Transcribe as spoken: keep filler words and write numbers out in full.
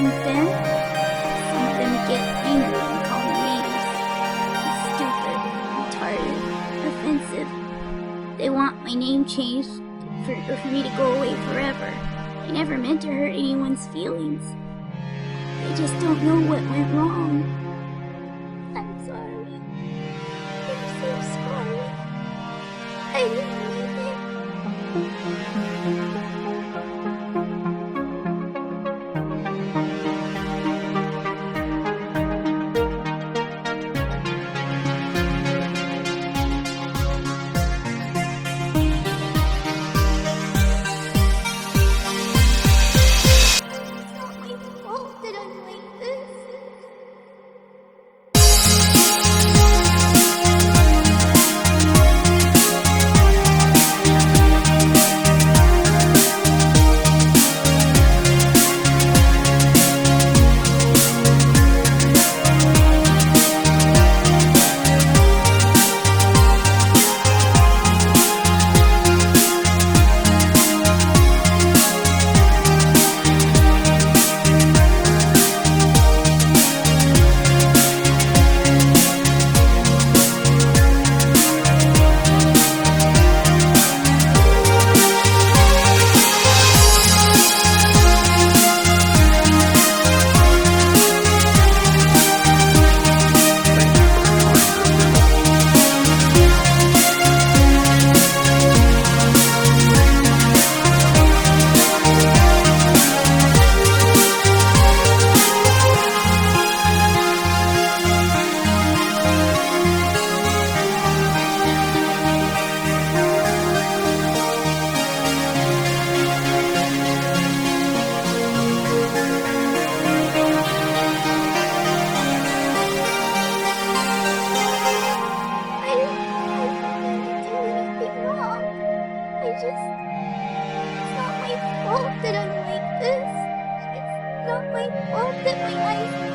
offend them. Some of them get angry and call me names. Stupid, retarded, offensive. They want my name changed for, or for me to go away forever. I never meant to hurt anyone's feelings. They just don't know what went wrong. I'm sorry. I'm so sorry. I didn't mean it. Just, it's not my fault that I'm like this. It's not my fault that my eyes